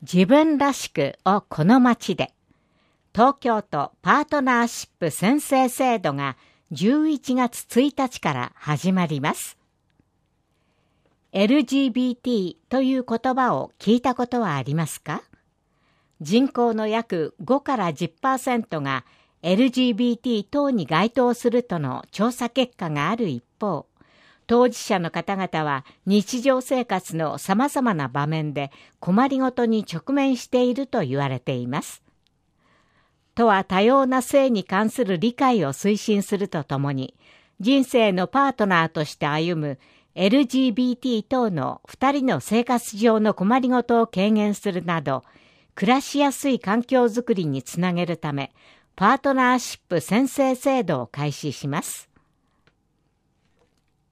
自分らしくをこの街で、東京都パートナーシップ宣誓制度が11月1日から始まります。LGBT という言葉を聞いたことはありますか？人口の約5から 10% が LGBT 等に該当するとの調査結果がある一方、当事者の方々は日常生活のさまざまな場面で困りごとに直面していると言われています。都は多様な性に関する理解を推進するとともに、人生のパートナーとして歩む LGBT 等の2人の生活上の困りごとを軽減するなど、暮らしやすい環境づくりにつなげるため、パートナーシップ宣誓制度を開始します。